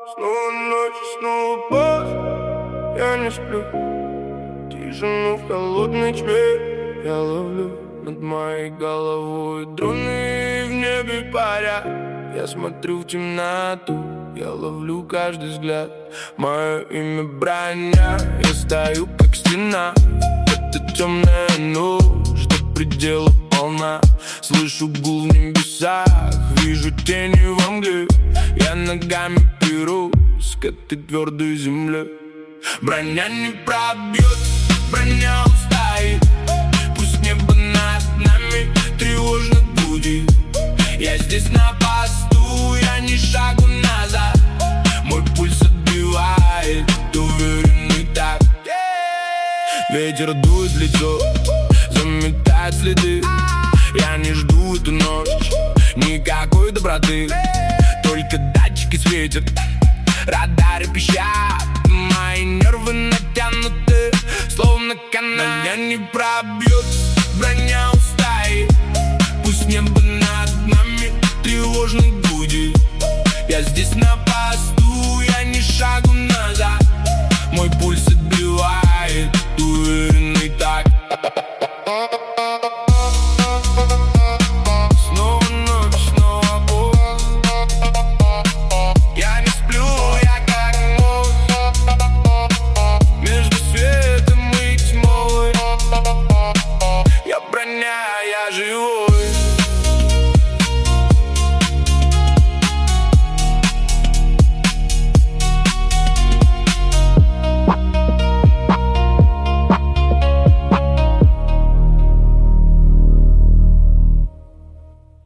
Снова ночь, снова пост. Я не сплю. Тишину в холодной тьме я ловлю. Над моей головой дроны в небе парят. Я смотрю в темноту, я ловлю каждый взгляд. Мое имя броня, я стою как стена. Это темная ночь, до предела полна. Слышу гул в небесах, вижу тени во мгле. Я ногами пирусь к этой твердой земле. Броня не пробьет, броня устоит. Пусть небо над нами тревожно гудит. Я здесь на посту, я ни шагу назад. Мой пульс отбивает уверенный так. Ветер дует в лицо, заметает следы. Я не жду эту ночь, никакой доброты. Только датчики светят, радары пищат. Мои нервы натянуты, словно канат. Меня не пробьет, броня устоит. Пусть небо над нами тревожно гудит. Я здесь на